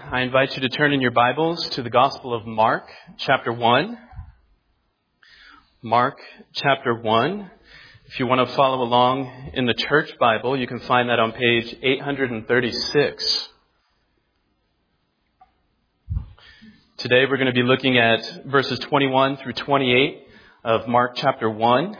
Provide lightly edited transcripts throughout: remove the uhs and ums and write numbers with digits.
I invite you to turn in your Bibles to the Gospel of Mark, chapter 1. Mark, chapter 1. If you want to follow along in the church Bible, you can find that on page 836. Today we're going to be looking at verses 21 through 28 of Mark chapter 1.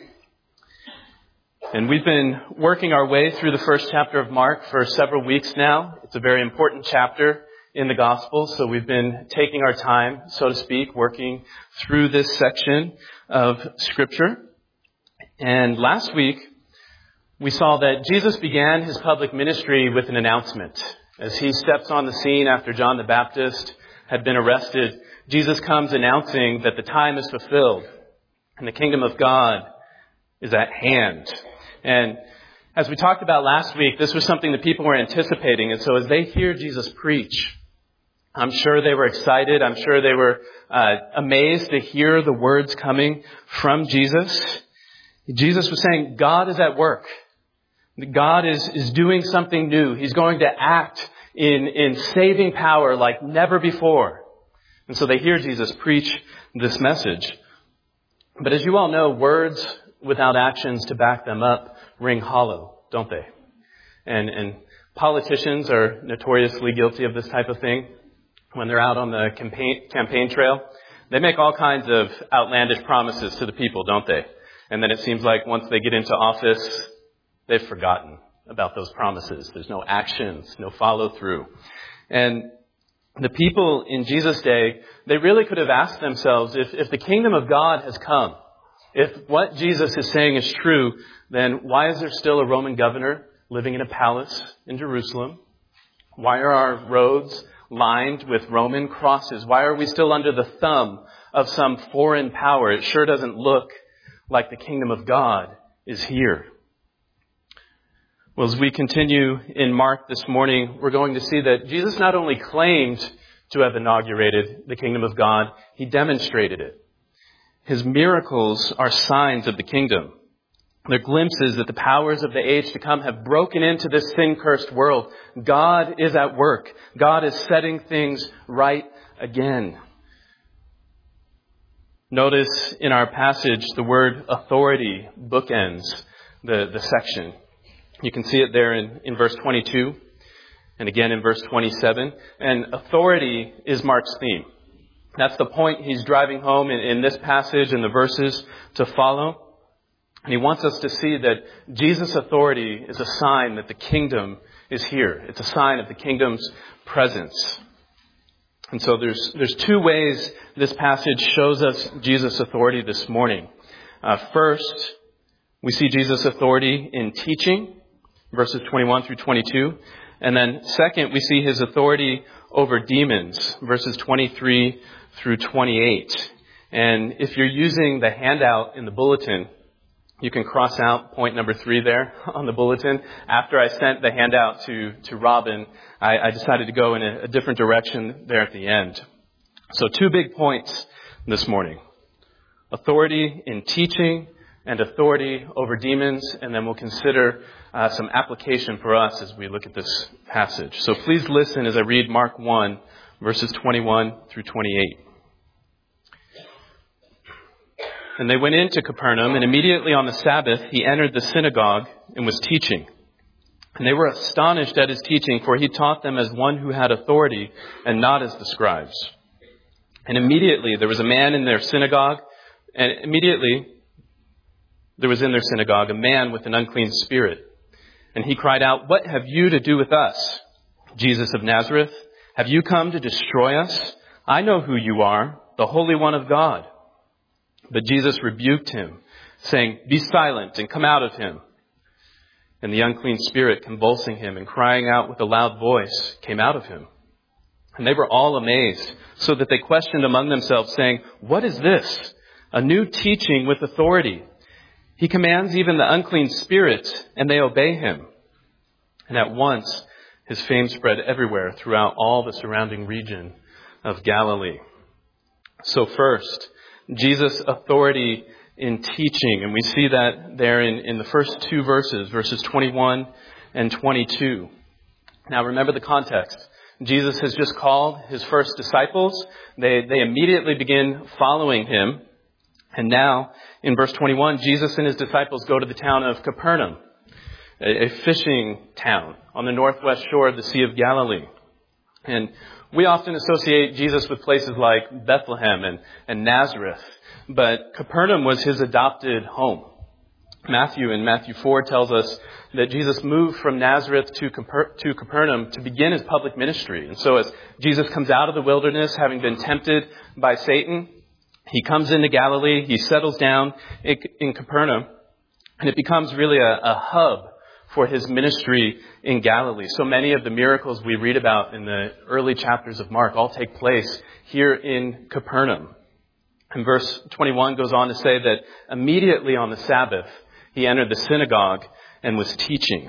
And we've been working our way through the first chapter of Mark for several weeks now. It's a very important chapter in the Gospel, so we've been taking our time, so to speak, working through this section of Scripture. And last week, we saw that Jesus began his public ministry with an announcement. As he steps on the scene after John the Baptist had been arrested, Jesus comes announcing that the time is fulfilled and the kingdom of God is at hand. And as we talked about last week, this was something that people were anticipating. And so as they hear Jesus preach, I'm sure they were excited. I'm sure they were amazed to hear the words coming from Jesus. Jesus was saying, God is at work. God is doing something new. He's going to act in saving power like never before. And so they hear Jesus preach this message. But as you all know, words without actions to back them up ring hollow, don't they? And politicians are notoriously guilty of this type of thing. When they're out on the campaign trail, they make all kinds of outlandish promises to the people, don't they? And then it seems like once they get into office, they've forgotten about those promises. There's no actions, no follow through. And the people in Jesus' day, they really could have asked themselves, if the kingdom of God has come, if what Jesus is saying is true, then why is there still a Roman governor living in a palace in Jerusalem? Why are our roads lined with Roman crosses? Why are we still under the thumb of some foreign power? It sure doesn't look like the kingdom of God is here. Well, as we continue in Mark this morning, we're going to see that Jesus not only claimed to have inaugurated the kingdom of God, he demonstrated it. His miracles are signs of the kingdom. They're glimpses that the powers of the age to come have broken into this sin-cursed world. God is at work. God is setting things right again. Notice in our passage the word authority bookends the section. You can see it there in verse 22 and again in verse 27. And authority is Mark's theme. That's the point he's driving home in this passage and the verses to follow. And he wants us to see that Jesus' authority is a sign that the kingdom is here. It's a sign of the kingdom's presence. And so there's two ways this passage shows us Jesus' authority this morning. First, we see Jesus' authority in teaching, verses 21 through 22. And then second, we see his authority over demons, verses 23 through 28. And if you're using the handout in the bulletin, you can cross out point number 3 there on the bulletin. After I sent the handout to Robin, I decided to go in a different direction there at the end. So 2 big points this morning. Authority in teaching and authority over demons. And then we'll consider some application for us as we look at this passage. So please listen as I read Mark 1, verses 21 through 28. And they went into Capernaum, and immediately on the Sabbath he entered the synagogue and was teaching. And they were astonished at his teaching, for he taught them as one who had authority and not as the scribes. And immediately there was a man in their synagogue, and immediately there was in their synagogue a man with an unclean spirit. And he cried out, "What have you to do with us, Jesus of Nazareth? Have you come to destroy us? I know who you are, the Holy One of God." But Jesus rebuked him, saying, "Be silent and come out of him." And the unclean spirit, convulsing him and crying out with a loud voice, came out of him. And they were all amazed, so that they questioned among themselves, saying, "What is this? A new teaching with authority. He commands even the unclean spirits, and they obey him." And at once his fame spread everywhere throughout all the surrounding region of Galilee. So first, Jesus' authority in teaching. And we see that there in the first 2 verses, verses 21 and 22. Now remember the context. Jesus has just called his first disciples. They immediately begin following him. And now, in verse 21, Jesus and his disciples go to the town of Capernaum, a fishing town on the northwest shore of the Sea of Galilee. And we often associate Jesus with places like Bethlehem and Nazareth, but Capernaum was his adopted home. Matthew in Matthew 4 tells us that Jesus moved from Nazareth to Capernaum to begin his public ministry. And so as Jesus comes out of the wilderness, having been tempted by Satan, he comes into Galilee, he settles down in Capernaum, and it becomes really a hub for his ministry in Galilee. So many of the miracles we read about in the early chapters of Mark all take place here in Capernaum. And verse 21 goes on to say that immediately on the Sabbath, he entered the synagogue and was teaching.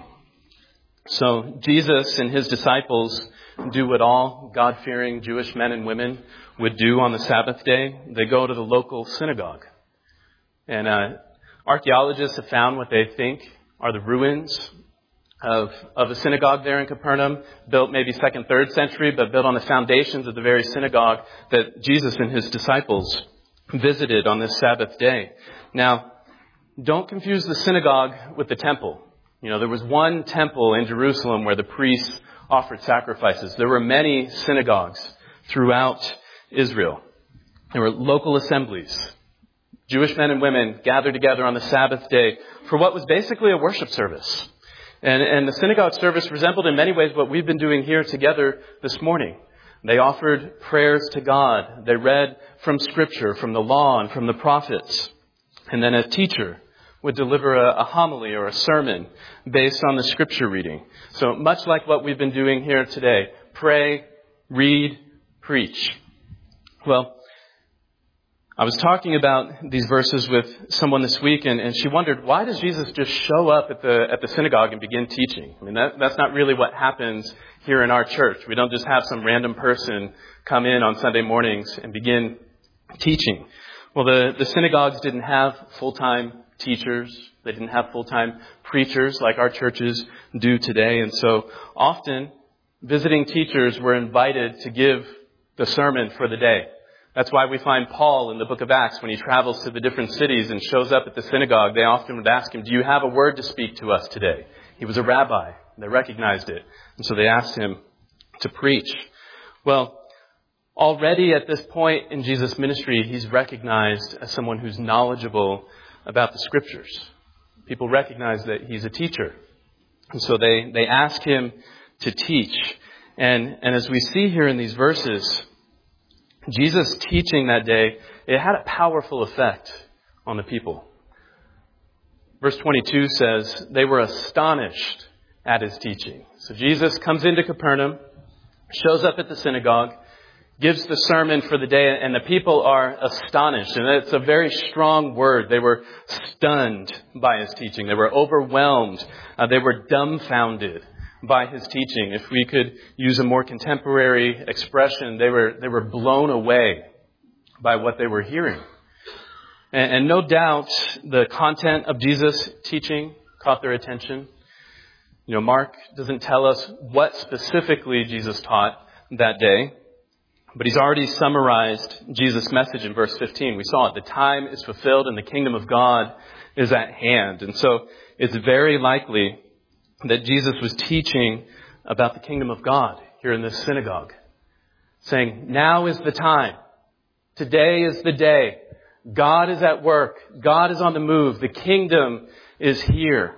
So Jesus and his disciples do what all God-fearing Jewish men and women would do on the Sabbath day. They go to the local synagogue. And archaeologists have found what they think are the ruins of a synagogue there in Capernaum, built maybe 2nd, 3rd century, but built on the foundations of the very synagogue that Jesus and his disciples visited on this Sabbath day. Now, don't confuse the synagogue with the temple. You know, there was one temple in Jerusalem where the priests offered sacrifices. There were many synagogues throughout Israel. There were local assemblies. Jewish men and women gathered together on the Sabbath day for what was basically a worship service. And the synagogue service resembled in many ways what we've been doing here together this morning. They offered prayers to God. They read from Scripture, from the law, and from the prophets. And then a teacher would deliver a homily or a sermon based on the Scripture reading. So much like what we've been doing here today, pray, read, preach. Well, I was talking about these verses with someone this week, and she wondered, why does Jesus just show up at the synagogue and begin teaching? I mean, that's not really what happens here in our church. We don't just have some random person come in on Sunday mornings and begin teaching. Well, the synagogues didn't have full-time teachers. They didn't have full-time preachers like our churches do today. And so often visiting teachers were invited to give the sermon for the day. That's why we find Paul in the book of Acts, when he travels to the different cities and shows up at the synagogue, they often would ask him, do you have a word to speak to us today? He was a rabbi. They recognized it. And so they asked him to preach. Well, already at this point in Jesus' ministry, he's recognized as someone who's knowledgeable about the Scriptures. People recognize that he's a teacher. And so they ask him to teach. And as we see here in these verses, Jesus' teaching that day, it had a powerful effect on the people. Verse 22 says, they were astonished at his teaching. So Jesus comes into Capernaum, shows up at the synagogue, gives the sermon for the day, and the people are astonished. And it's a very strong word. They were stunned by his teaching. They were overwhelmed. They were dumbfounded by his teaching. If we could use a more contemporary expression, they were blown away by what they were hearing. And no doubt the content of Jesus' teaching caught their attention. You know, Mark doesn't tell us what specifically Jesus taught that day, but he's already summarized Jesus' message in verse 15. We saw it. The time is fulfilled and the kingdom of God is at hand. And so it's very likely that Jesus was teaching about the kingdom of God here in this synagogue, saying, now is the time. Today is the day. God is at work. God is on the move. The kingdom is here.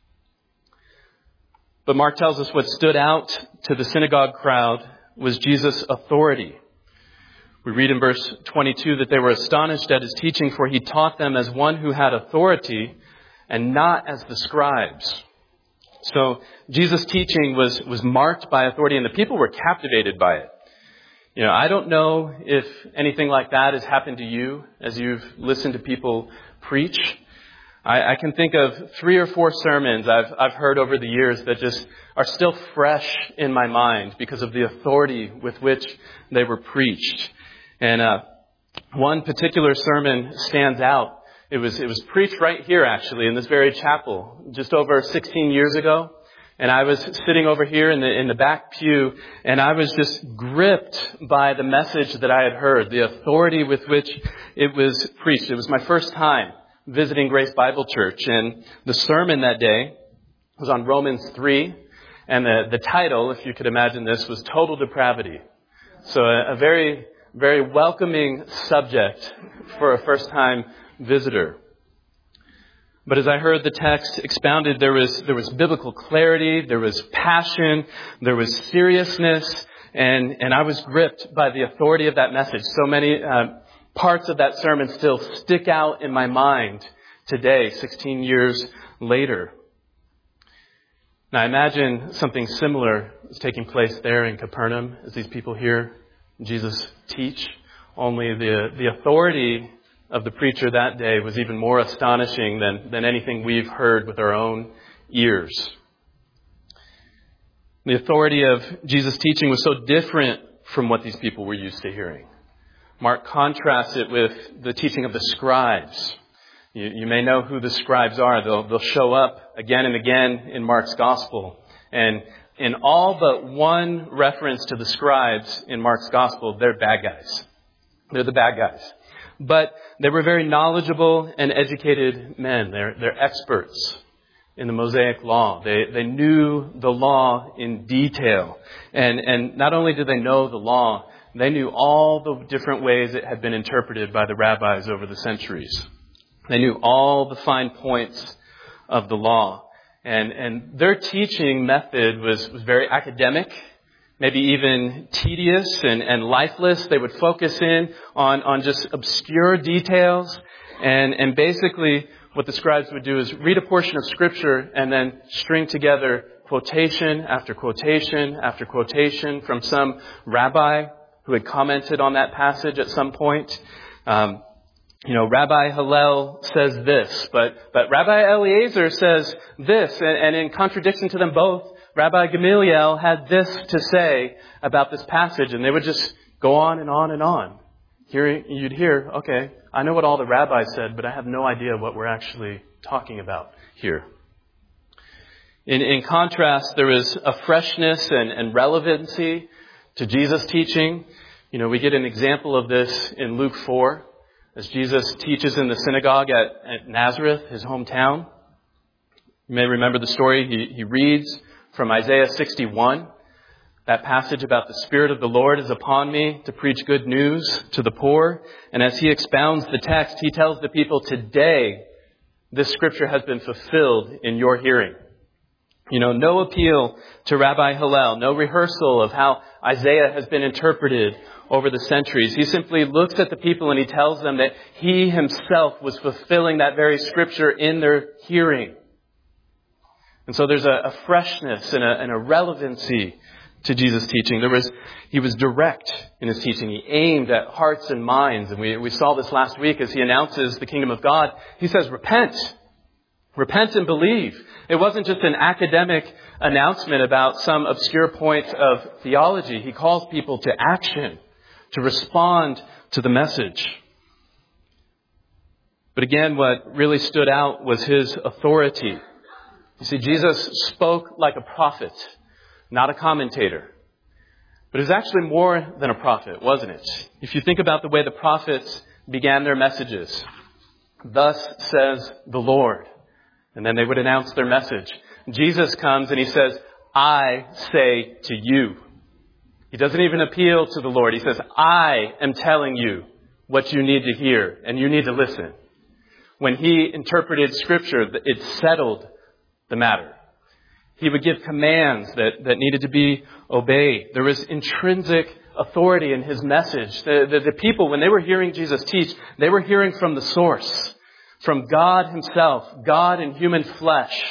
But Mark tells us what stood out to the synagogue crowd was Jesus' authority. We read in verse 22 that they were astonished at his teaching, for he taught them as one who had authority and not as the scribes. So Jesus' teaching was marked by authority, and the people were captivated by it. You know, I don't know if anything like that has happened to you as you've listened to people preach. I can think of 3 or 4 sermons I've heard over the years that just are still fresh in my mind because of the authority with which they were preached. And one particular sermon stands out. It was preached right here, actually, in this very chapel, just over 16 years ago. And I was sitting over here in the back pew, and I was just gripped by the message that I had heard, the authority with which it was preached. It was my first time visiting Grace Bible Church, and the sermon that day was on Romans 3, and the title, if you could imagine this, was Total Depravity. So a very, very welcoming subject for a first-time visitor. But as I heard the text expounded, there was biblical clarity, there was passion, there was seriousness, and I was gripped by the authority of that message. So many parts of that sermon still stick out in my mind today, 16 years later. Now I imagine something similar is taking place there in Capernaum as these people hear Jesus teach. Only the authority of the preacher that day was even more astonishing than anything we've heard with our own ears. The authority of Jesus' teaching was so different from what these people were used to hearing. Mark contrasts it with the teaching of the scribes. You may know who the scribes are. They'll show up again and again in Mark's gospel. And in all but one reference to the scribes in Mark's gospel, they're bad guys. They're the bad guys. But they were very knowledgeable and educated men. They're experts in the Mosaic law. They knew the law in detail. And not only did they know the law, they knew all the different ways it had been interpreted by the rabbis over the centuries. They knew all the fine points of the law. And their teaching method was very academic, maybe even tedious and lifeless. They would focus in on just obscure details. And basically what the scribes would do is read a portion of Scripture and then string together quotation after quotation after quotation from some rabbi who had commented on that passage at some point. Rabbi Hillel says this, but Rabbi Eliezer says this, and in contradiction to them both, Rabbi Gamaliel had this to say about this passage, and they would just go on and on and on. You'd hear, okay, I know what all the rabbis said, but I have no idea what we're actually talking about here. In contrast, there is a freshness and relevancy to Jesus' teaching. We get an example of this in Luke 4, as Jesus teaches in the synagogue at Nazareth, his hometown. You may remember the story. He reads from Isaiah 61, that passage about the Spirit of the Lord is upon me to preach good news to the poor. And as he expounds the text, he tells the people, today, this scripture has been fulfilled in your hearing. No appeal to Rabbi Hillel, no rehearsal of how Isaiah has been interpreted over the centuries. He simply looks at the people and he tells them that he himself was fulfilling that very scripture in their hearing. And so there's a freshness and a relevancy to Jesus' teaching. He was direct in his teaching. He aimed at hearts and minds. And we saw this last week as he announces the kingdom of God. He says, repent. Repent and believe. It wasn't just an academic announcement about some obscure point of theology. He calls people to action, to respond to the message. But again, what really stood out was his authority. You see, Jesus spoke like a prophet, not a commentator. But it was actually more than a prophet, wasn't it? If you think about the way the prophets began their messages, thus says the Lord. And then they would announce their message. Jesus comes and he says, I say to you. He doesn't even appeal to the Lord. He says, I am telling you what you need to hear and you need to listen. When he interpreted Scripture, it settled the matter. He would give commands that needed to be obeyed. There was intrinsic authority in his message. The people, when they were hearing Jesus teach, they were hearing from the source, from God himself, God in human flesh.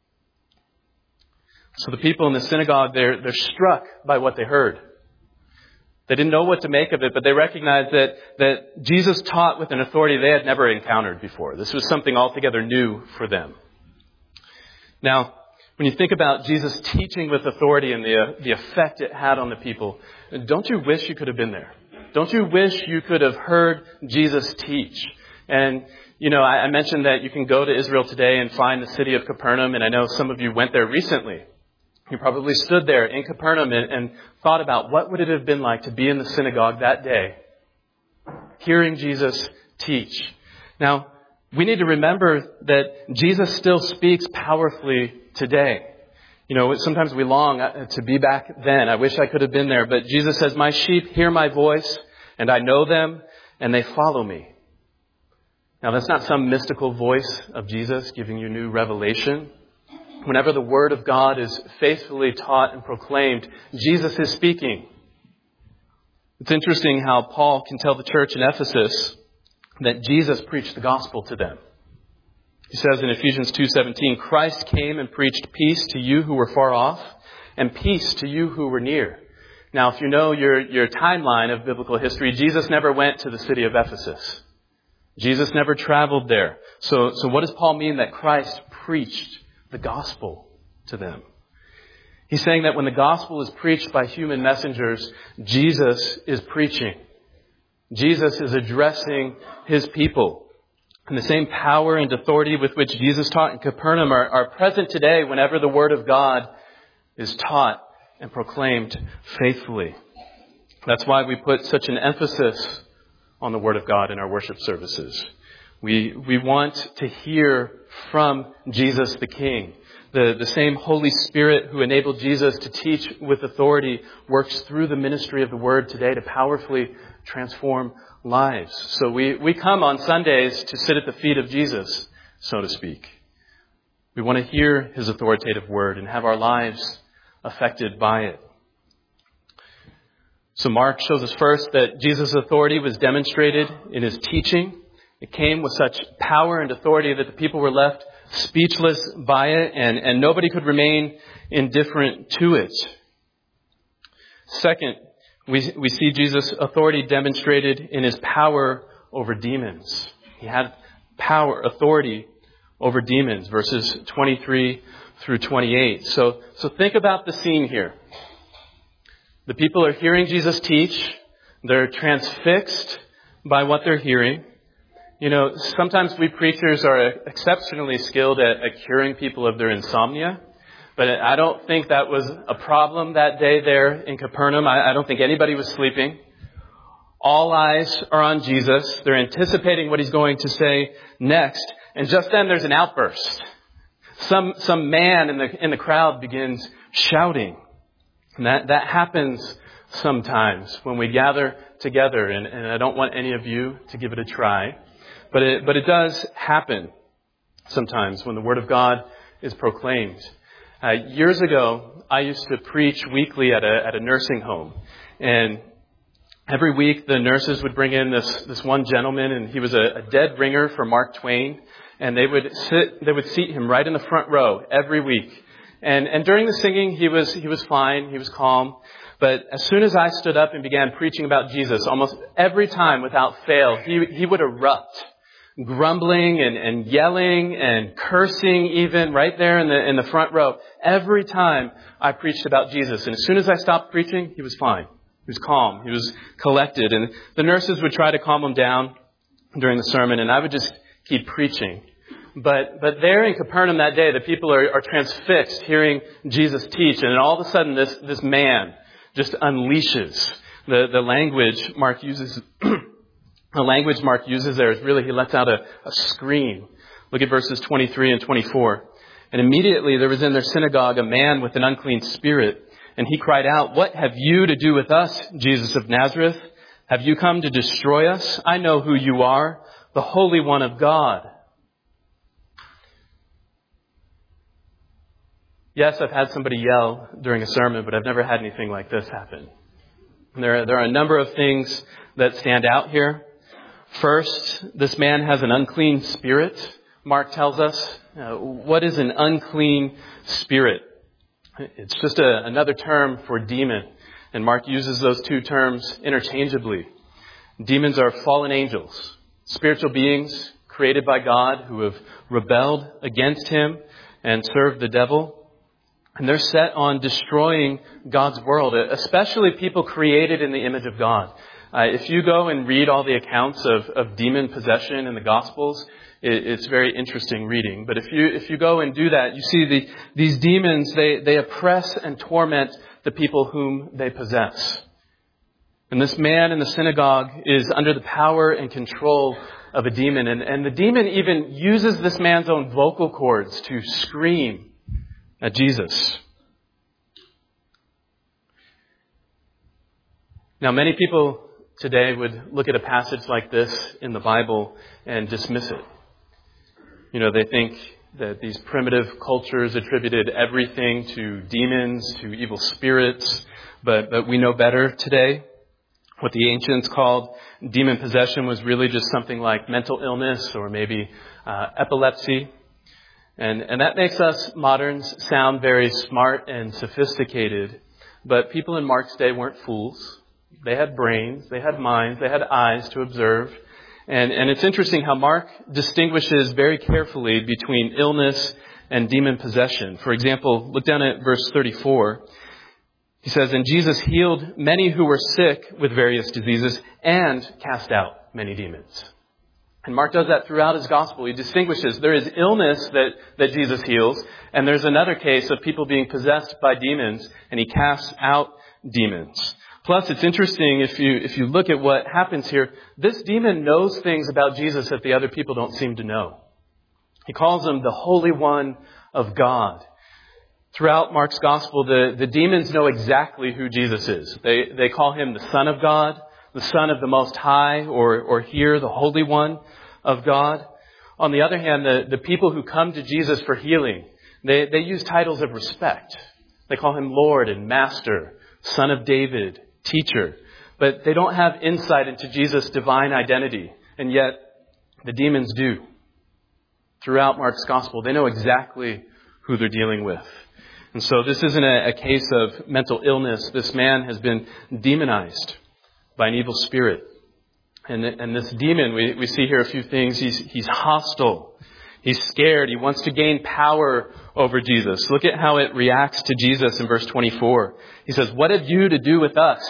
So the people in the synagogue, they're struck by what they heard. They didn't know what to make of it, but they recognized that Jesus taught with an authority they had never encountered before. This was something altogether new for them. Now, when you think about Jesus teaching with authority and the effect it had on the people, don't you wish you could have been there? Don't you wish you could have heard Jesus teach? And, I mentioned that you can go to Israel today and find the city of Capernaum, and I know some of you went there recently. You probably stood there in Capernaum and thought about what would it have been like to be in the synagogue that day, hearing Jesus teach. Now, we need to remember that Jesus still speaks powerfully today. Sometimes we long to be back then. I wish I could have been there. But Jesus says, "My sheep hear my voice, and I know them, and they follow me." Now, that's not some mystical voice of Jesus giving you new revelation. Whenever the Word of God is faithfully taught and proclaimed, Jesus is speaking. It's interesting how Paul can tell the church in Ephesus that Jesus preached the gospel to them. He says in Ephesians 2:17, "Christ came and preached peace to you who were far off, and peace to you who were near." Now, if you know your timeline of biblical history, Jesus never went to the city of Ephesus. Jesus never traveled there. So what does Paul mean that Christ preached the gospel to them? He's saying that when the gospel is preached by human messengers, Jesus is preaching. Jesus is addressing his people. And the same power and authority with which Jesus taught in Capernaum are present today whenever the Word of God is taught and proclaimed faithfully. That's why we put such an emphasis on the Word of God in our worship services. We want to hear from Jesus the King. The same Holy Spirit who enabled Jesus to teach with authority works through the ministry of the Word today to powerfully transform lives. So we come on Sundays to sit at the feet of Jesus, so to speak. We want to hear his authoritative word and have our lives affected by it. So Mark shows us first that Jesus' authority was demonstrated in his teaching. It came with such power and authority that the people were left speechless by it, and nobody could remain indifferent to it. Second, we see Jesus' authority demonstrated in his power over demons. He had power, authority over demons, verses 23 through 28. So think about the scene here. The people are hearing Jesus teach. They're transfixed by what they're hearing. Sometimes we preachers are exceptionally skilled at curing people of their insomnia. But I don't think that was a problem that day there in Capernaum. I don't think anybody was sleeping. All eyes are on Jesus. They're anticipating what he's going to say next. And just then there's an outburst. Some man in the crowd begins shouting. And that happens sometimes when we gather together. And I don't want any of you to give it a try. But it does happen sometimes when the Word of God is proclaimed. Years ago, I used to preach weekly at a nursing home. And every week, the nurses would bring in this one gentleman, and he was a dead ringer for Mark Twain. And they would seat him right in the front row every week. And during the singing, he was fine. He was calm. But as soon as I stood up and began preaching about Jesus, almost every time without fail, he would erupt, grumbling and yelling and cursing even right there in the front row. Every time I preached about Jesus. And as soon as I stopped preaching, he was fine. He was calm. He was collected. And the nurses would try to calm him down during the sermon, and I would just keep preaching. But there in Capernaum that day, the people are transfixed hearing Jesus teach. And all of a sudden, this man just unleashes the language Mark uses. The language Mark uses there is really, he lets out a scream. Look at verses 23 and 24. And immediately there was in their synagogue a man with an unclean spirit. And he cried out, "What have you to do with us, Jesus of Nazareth? Have you come to destroy us? I know who you are, the Holy One of God." Yes, I've had somebody yell during a sermon, but I've never had anything like this happen. There are a number of things that stand out here. First, this man has an unclean spirit, Mark tells us. What is an unclean spirit? It's just another term for demon. And Mark uses those two terms interchangeably. Demons are fallen angels, spiritual beings created by God who have rebelled against him and served the devil. And they're set on destroying God's world, especially people created in the image of God. If you go and read all the accounts of demon possession in the Gospels, it's very interesting reading. But if you go and do that, you see these demons, they oppress and torment the people whom they possess. And this man in the synagogue is under the power and control of a demon. And the demon even uses this man's own vocal cords to scream at Jesus. Now, many people today would look at a passage like this in the Bible and dismiss it. They think that these primitive cultures attributed everything to demons, to evil spirits, but we know better today. What the ancients called demon possession was really just something like mental illness or maybe epilepsy. And that makes us moderns sound very smart and sophisticated. But people in Mark's day weren't fools. They had brains, they had minds, they had eyes to observe. And it's interesting how Mark distinguishes very carefully between illness and demon possession. For example, look down at verse 34. He says, "And Jesus healed many who were sick with various diseases and cast out many demons." And Mark does that throughout his gospel. He distinguishes there is illness that Jesus heals, and there's another case of people being possessed by demons, and he casts out demons. Plus, it's interesting if you look at what happens here, this demon knows things about Jesus that the other people don't seem to know. He calls him the Holy One of God. Throughout Mark's gospel, the demons know exactly who Jesus is. They call him the Son of God, the Son of the Most High, or here, the Holy One of God. On the other hand, the people who come to Jesus for healing, they use titles of respect. They call him Lord and Master, Son of David, Teacher. But they don't have insight into Jesus' divine identity. And yet, the demons do. Throughout Mark's gospel, they know exactly who they're dealing with. And so this isn't a case of mental illness. This man has been demonized by an evil spirit. And this demon, we see here a few things. He's hostile. He's scared. He wants to gain power over Jesus. Look at how it reacts to Jesus in verse 24. He says, "What have you to do with us?"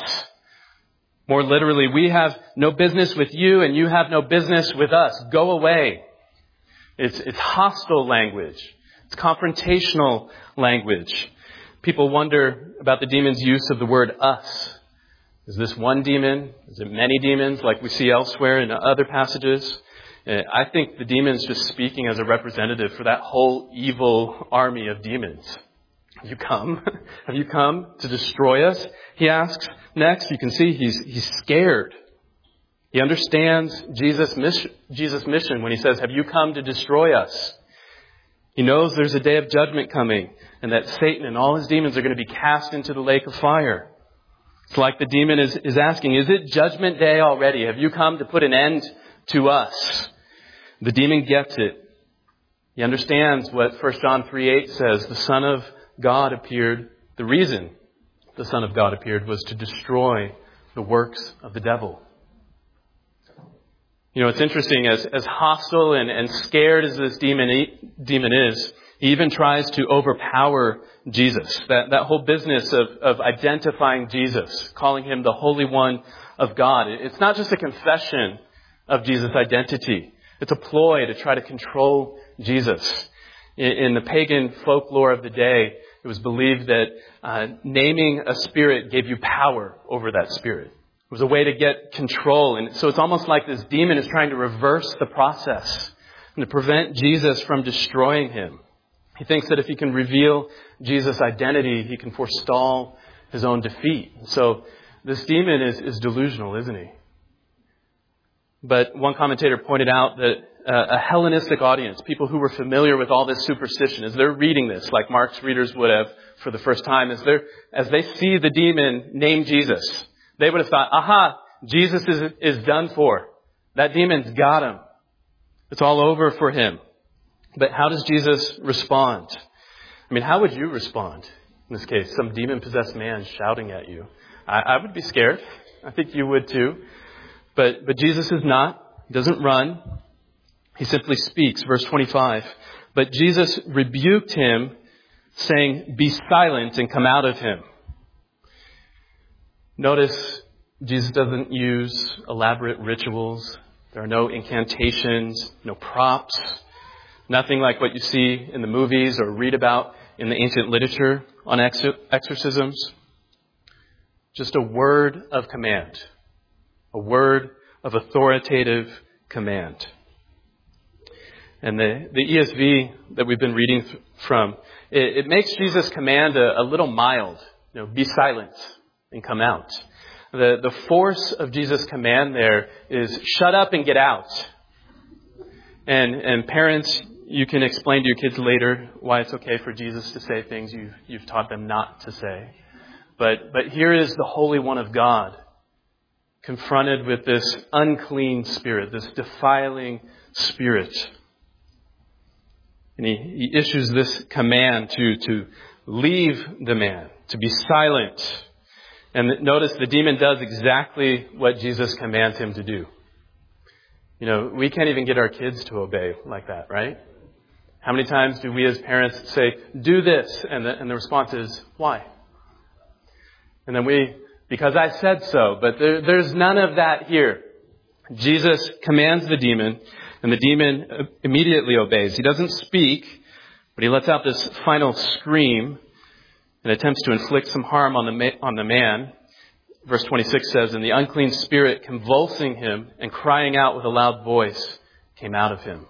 More literally, we have no business with you and you have no business with us. Go away. It's hostile language. It's confrontational language. People wonder about the demon's use of the word us. Is this one demon? Is it many demons like we see elsewhere in other passages? I think the demon's just speaking as a representative for that whole evil army of demons. Have you come? Have you come to destroy us? He asks. Next, you can see he's scared. He understands Jesus' mission when he says, "Have you come to destroy us?" He knows there's a day of judgment coming and that Satan and all his demons are going to be cast into the lake of fire. It's like the demon is asking, is it judgment day already? Have you come to put an end to us? The demon gets it. He understands what 1 John 3:8 says. The Son of God appeared. The reason the Son of God appeared was to destroy the works of the devil. It's interesting, as hostile and scared as this demon is, he even tries to overpower Jesus. That whole business of identifying Jesus, calling him the Holy One of God. It's not just a confession of Jesus' identity. It's a ploy to try to control Jesus. In the pagan folklore of the day, it was believed that naming a spirit gave you power over that spirit. It was a way to get control. And so it's almost like this demon is trying to reverse the process and to prevent Jesus from destroying him. He thinks that if he can reveal Jesus' identity, he can forestall his own defeat. So this demon is delusional, isn't he? But one commentator pointed out that a Hellenistic audience, people who were familiar with all this superstition, as they're reading this, like Mark's readers would have for the first time, as they see the demon name Jesus, they would have thought, aha, Jesus is done for. That demon's got him. It's all over for him. But how does Jesus respond? How would you respond in this case? Some demon-possessed man shouting at you. I would be scared. I think you would too. But Jesus is not. He doesn't run. He simply speaks. Verse 25. But Jesus rebuked him, saying, "Be silent and come out of him." Notice Jesus doesn't use elaborate rituals. There are no incantations, no props, nothing like what you see in the movies or read about in the ancient literature on exorcisms. Just a word of command, a word of authoritative command. And the ESV that we've been reading from, it makes Jesus' command a little mild. Be silent and come out. The force of Jesus' command there is shut up and get out. And parents, you can explain to your kids later why it's okay for Jesus to say things you've taught them not to say. But here is the Holy One of God confronted with this unclean spirit, this defiling spirit. And he issues this command to leave the man, to be silent. And notice the demon does exactly what Jesus commands him to do. We can't even get our kids to obey like that, right? How many times do we as parents say, do this? And the response is, why? And then because I said so, but there's none of that here. Jesus commands the demon, and the demon immediately obeys. He doesn't speak, but he lets out this final scream and attempts to inflict some harm on the man. Verse 26 says, and the unclean spirit, convulsing him and crying out with a loud voice, came out of him.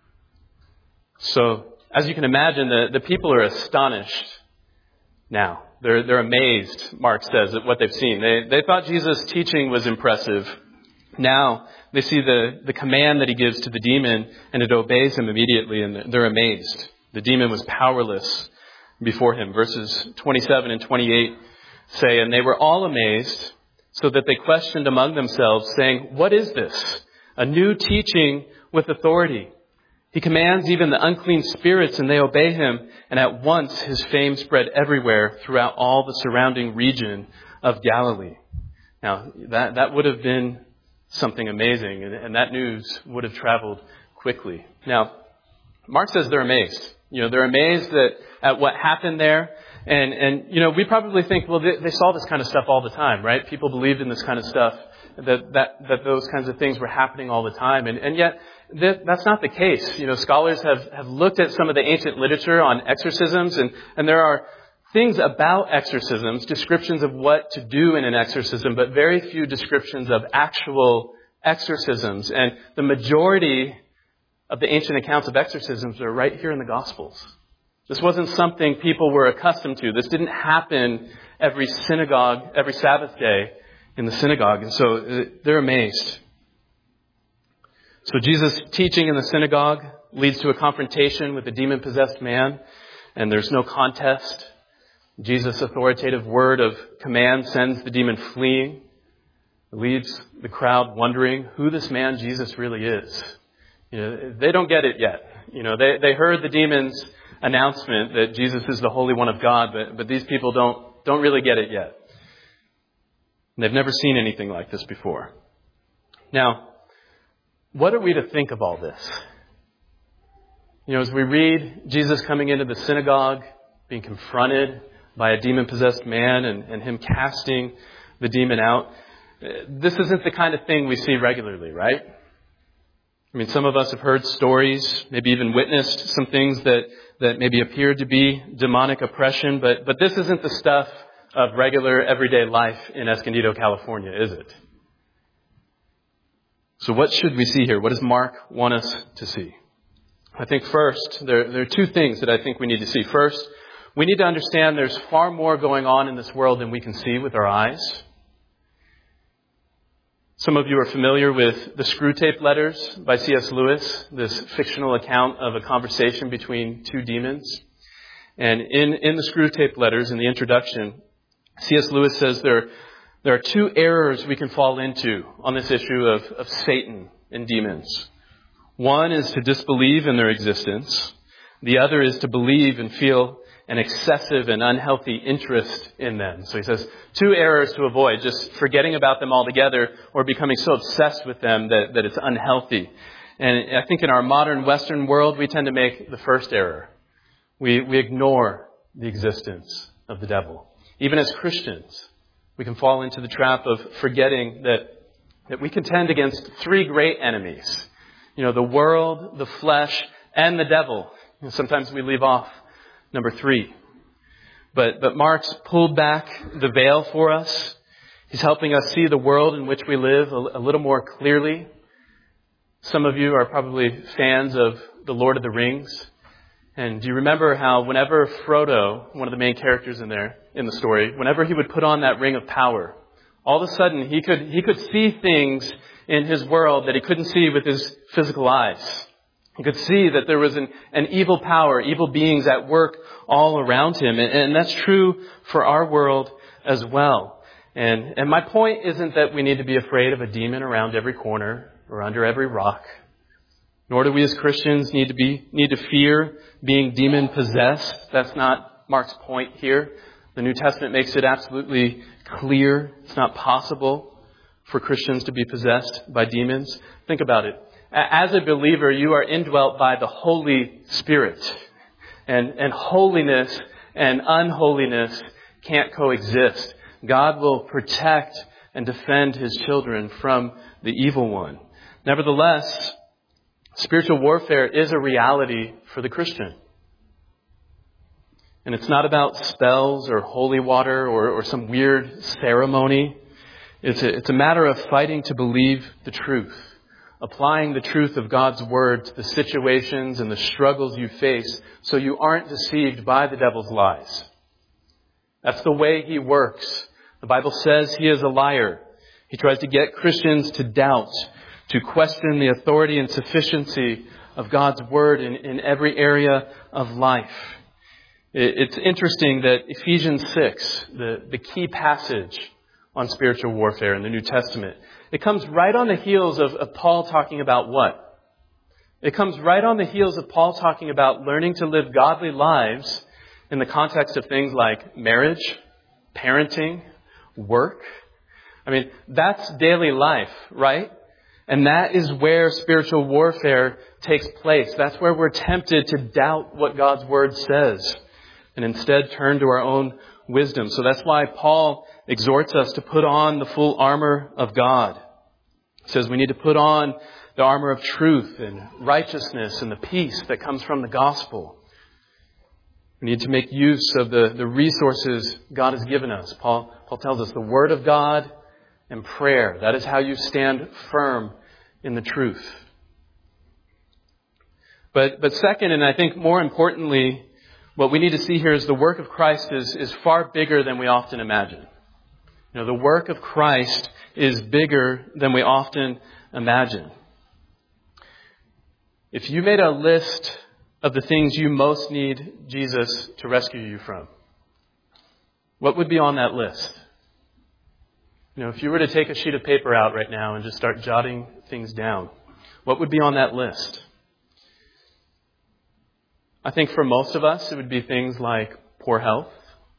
So, as you can imagine, the people are astonished now. They're amazed, Mark says, at what they've seen. They thought Jesus' teaching was impressive. Now they see the command that he gives to the demon, and it obeys him immediately, and they're amazed. The demon was powerless before him. Verses 27 and 28 say, and they were all amazed, so that they questioned among themselves, saying, what is this? A new teaching with authority. He commands even the unclean spirits, and they obey him. And at once his fame spread everywhere throughout all the surrounding region of Galilee. Now, that would have been something amazing, and that news would have traveled quickly. Now, Mark says they're amazed. They're amazed at what happened there. And we probably think, well, they saw this kind of stuff all the time, right? People believed in this kind of stuff, that those kinds of things were happening all the time. And yet, that's not the case. Scholars have looked at some of the ancient literature on exorcisms, and there are things about exorcisms, descriptions of what to do in an exorcism, but very few descriptions of actual exorcisms. And the majority of the ancient accounts of exorcisms are right here in the Gospels. This wasn't something people were accustomed to. This didn't happen every Sabbath day in the synagogue. And so they're amazed. So Jesus' teaching in the synagogue leads to a confrontation with the demon-possessed man, and there's no contest. Jesus' authoritative word of command sends the demon fleeing. It leaves the crowd wondering who this man Jesus really is. They don't get it yet. They heard the demon's announcement that Jesus is the Holy One of God, but these people don't really get it yet. And they've never seen anything like this before. Now, what are we to think of all this? As we read Jesus coming into the synagogue, being confronted by a demon-possessed man and him casting the demon out, this isn't the kind of thing we see regularly, right? Some of us have heard stories, maybe even witnessed some things that maybe appeared to be demonic oppression, but this isn't the stuff of regular everyday life in Escondido, California, is it? So what should we see here? What does Mark want us to see? I think first, there are two things that I think we need to see. First, we need to understand there's far more going on in this world than we can see with our eyes. Some of you are familiar with the Screwtape Letters by C.S. Lewis, this fictional account of a conversation between two demons. And in the Screwtape Letters, in the introduction, C.S. Lewis says there are two errors we can fall into on this issue of Satan and demons. One is to disbelieve in their existence. The other is to believe and feel an excessive and unhealthy interest in them. So he says, two errors to avoid, just forgetting about them altogether or becoming so obsessed with them that it's unhealthy. And I think in our modern Western world, we tend to make the first error. We ignore the existence of the devil. Even as Christians, We can fall into the trap of forgetting that we contend against three great enemies. The world, the flesh, and the devil. Sometimes we leave off number 3. But Mark's pulled back the veil for us. He's helping us see the world in which we live a little more clearly. Some of you are probably fans of The Lord of the Rings. And do you remember how whenever Frodo, one of the main characters in the story, whenever he would put on that ring of power, all of a sudden he could see things in his world that he couldn't see with his physical eyes. He could see that there was an evil power, evil beings at work all around him. And that's true for our world as well. And my point isn't that we need to be afraid of a demon around every corner or under every rock. Nor do we as Christians need to fear being demon possessed. That's not Mark's point here. The New Testament makes it absolutely clear it's not possible for Christians to be possessed by demons. Think about it. As a believer, you are indwelt by the Holy Spirit. And holiness and unholiness can't coexist. God will protect and defend His children from the evil one. Nevertheless, spiritual warfare is a reality for the Christian. And it's not about spells or holy water or some weird ceremony. It's a matter of fighting to believe the truth. Applying the truth of God's Word to the situations and the struggles you face so you aren't deceived by the devil's lies. That's the way he works. The Bible says he is a liar. He tries to get Christians to doubt, to question the authority and sufficiency of God's Word in every area of life. It's interesting that Ephesians 6, the key passage on spiritual warfare in the New Testament, it comes right on the heels of Paul talking about what? It comes right on the heels of Paul talking about learning to live godly lives in the context of things like marriage, parenting, work. I mean, that's daily life, right? And that is where spiritual warfare takes place. That's where we're tempted to doubt what God's Word says and instead turn to our own wisdom. So that's why Paul exhorts us to put on the full armor of God. He says we need to put on the armor of truth and righteousness and the peace that comes from the gospel. We need to make use of the resources God has given us. Paul tells us the Word of God and prayer. That is how you stand firm in the truth. But second, and I think more importantly, what we need to see here is the work of Christ is far bigger than we often imagine. The work of Christ is bigger than we often imagine. If you made a list of the things you most need Jesus to rescue you from, what would be on that list? If you were to take a sheet of paper out right now and just start jotting things down, what would be on that list? I think for most of us, it would be things like poor health,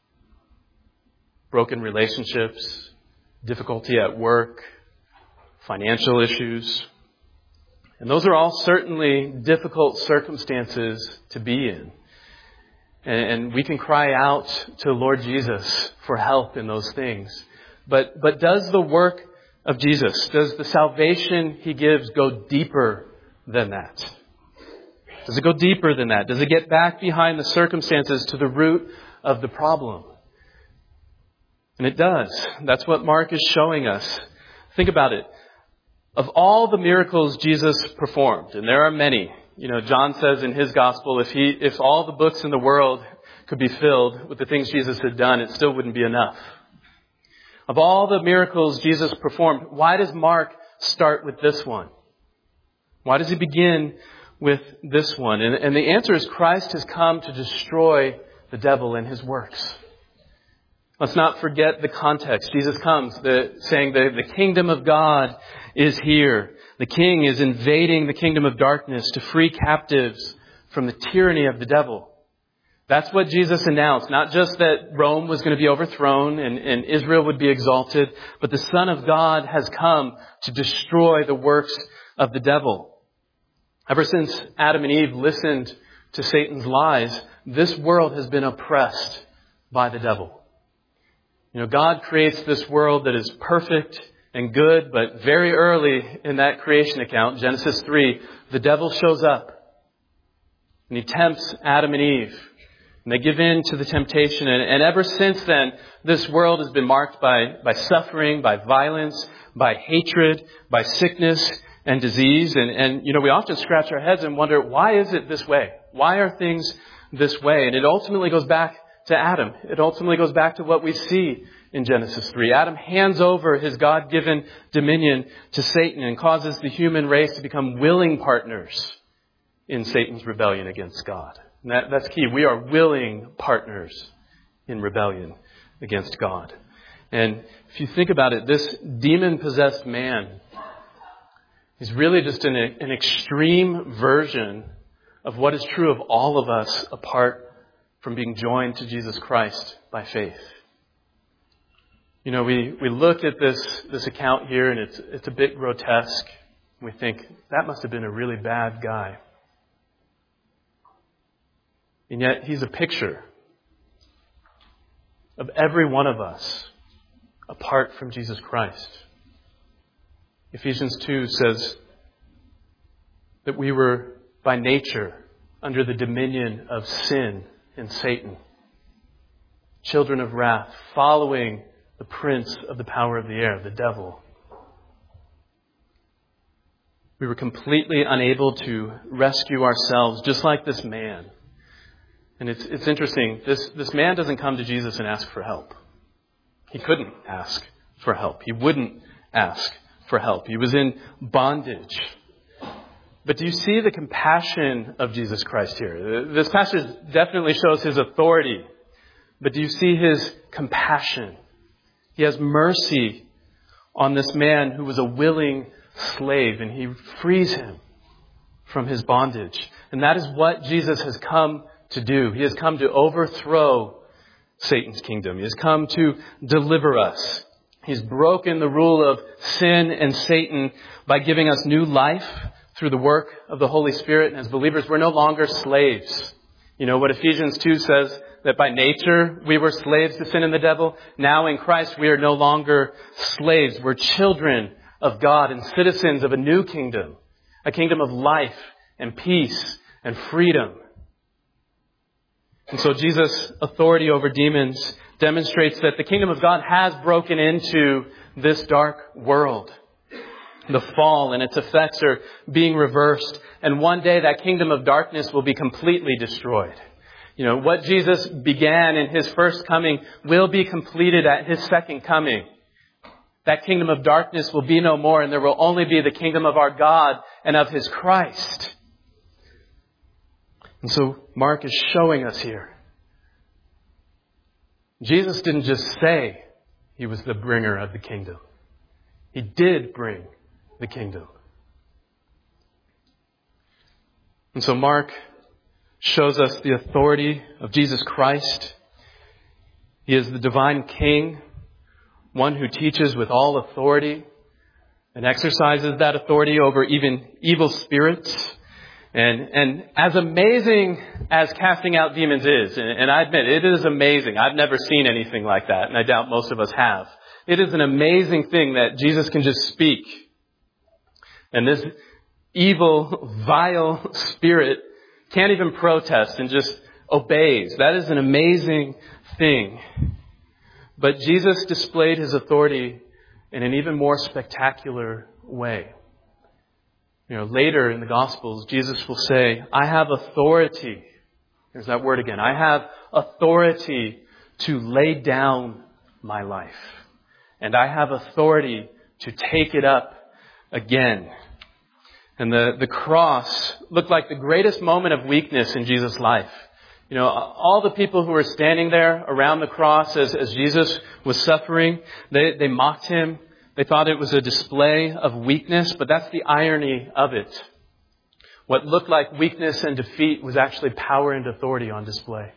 broken relationships, difficulty at work, financial issues. And those are all certainly difficult circumstances to be in. And we can cry out to Lord Jesus for help in those things. But does the work of Jesus, does the salvation He gives go deeper than that? Does it go deeper than that? Does it get back behind the circumstances to the root of the problem? And it does. That's what Mark is showing us. Think about it. Of all the miracles Jesus performed, and there are many, John says in his gospel, if all the books in the world could be filled with the things Jesus had done, it still wouldn't be enough. Of all the miracles Jesus performed, why does Mark start with this one? Why does he begin with this one? And the answer is Christ has come to destroy the devil and his works. Let's not forget the context. Jesus comes saying the kingdom of God is here. The king is invading the kingdom of darkness to free captives from the tyranny of the devil. That's what Jesus announced. Not just that Rome was going to be overthrown and Israel would be exalted, but the Son of God has come to destroy the works of the devil. Ever since Adam and Eve listened to Satan's lies, this world has been oppressed by the devil. God creates this world that is perfect and good, but very early in that creation account, Genesis 3, the devil shows up and he tempts Adam and Eve. And they give in to the temptation. And ever since then, this world has been marked by suffering, by violence, by hatred, by sickness and disease. And we often scratch our heads and wonder, why is it this way? Why are things this way? And it ultimately goes back to Adam. It ultimately goes back to what we see in Genesis 3. Adam hands over his God-given dominion to Satan and causes the human race to become willing partners in Satan's rebellion against God. And that's key. We are willing partners in rebellion against God. And if you think about it, this demon-possessed man is really just an extreme version of what is true of all of us apart from being joined to Jesus Christ by faith. We look at this account here and it's a bit grotesque. We think, that must have been a really bad guy. And yet he's a picture of every one of us apart from Jesus Christ. Ephesians 2 says that we were by nature under the dominion of sin and Satan, children of wrath, following the prince of the power of the air, the devil. We were completely unable to rescue ourselves, just like this man. And it's interesting, this man doesn't come to Jesus and ask for help. He couldn't ask for help. He wouldn't ask for help. He was in bondage. But do you see the compassion of Jesus Christ here? This passage definitely shows his authority. But do you see his compassion? He has mercy on this man who was a willing slave, and he frees him from his bondage. And that is what Jesus has come to do. He has come to overthrow Satan's kingdom. He has come to deliver us. He's broken the rule of sin and Satan by giving us new life through the work of the Holy Spirit. And as believers, we're no longer slaves. What Ephesians 2 says, that by nature we were slaves to sin and the devil. Now in Christ we are no longer slaves. We're children of God and citizens of a new kingdom. A kingdom of life and peace and freedom. And so Jesus' authority over demons demonstrates that the kingdom of God has broken into this dark world. The fall and its effects are being reversed. And one day that kingdom of darkness will be completely destroyed. What Jesus began in his first coming will be completed at his second coming. That kingdom of darkness will be no more, and there will only be the kingdom of our God and of his Christ. And so Mark is showing us here. Jesus didn't just say he was the bringer of the kingdom. He did bring the kingdom. And so Mark shows us the authority of Jesus Christ. He is the divine King, one who teaches with all authority and exercises that authority over even evil spirits. And as amazing as casting out demons is, and I admit it is amazing. I've never seen anything like that, and I doubt most of us have. It is an amazing thing that Jesus can just speak. And this evil, vile spirit can't even protest and just obeys. That is an amazing thing. But Jesus displayed his authority in an even more spectacular way. Later in the Gospels, Jesus will say, I have authority. There's that word again. I have authority to lay down my life. And I have authority to take it up again. And the cross looked like the greatest moment of weakness in Jesus' life. All the people who were standing there around the cross as Jesus was suffering, they mocked him. They thought it was a display of weakness, but that's the irony of it. What looked like weakness and defeat was actually power and authority on display.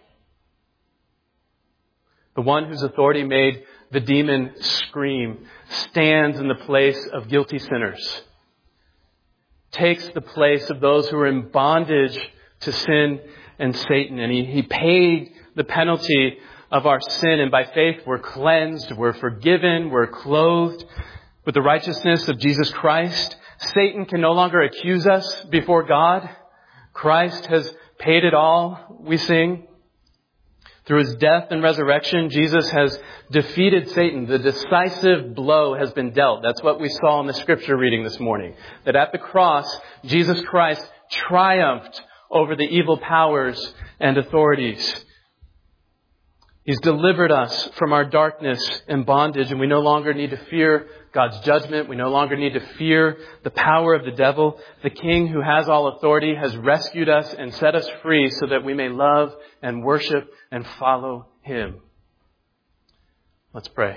The one whose authority made the demon scream stands in the place of guilty sinners, takes the place of those who are in bondage to sin and Satan, and he paid the penalty of our sin, and by faith we're cleansed, we're forgiven, we're clothed with the righteousness of Jesus Christ. Satan can no longer accuse us before God. Christ has paid it all, we sing. Through his death and resurrection, Jesus has defeated Satan. The decisive blow has been dealt. That's what we saw in the scripture reading this morning. That at the cross, Jesus Christ triumphed over the evil powers and authorities. He's delivered us from our darkness and bondage, and we no longer need to fear God's judgment. We no longer need to fear the power of the devil. The King who has all authority has rescued us and set us free so that we may love and worship and follow him. Let's pray.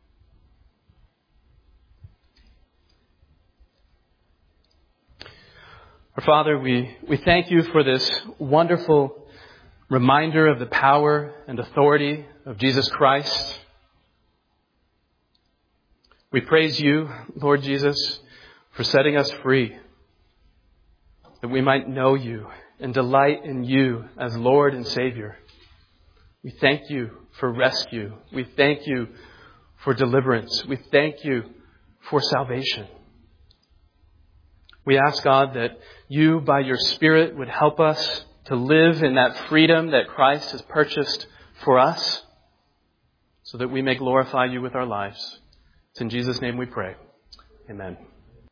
Our Father, we thank you for this wonderful reminder of the power and authority of Jesus Christ. We praise you, Lord Jesus, for setting us free, that we might know you and delight in you as Lord and Savior. We thank you for rescue. We thank you for deliverance. We thank you for salvation. We ask, God, that you, by your Spirit, would help us to live in that freedom that Christ has purchased for us, so that we may glorify you with our lives. It's in Jesus' name we pray. Amen.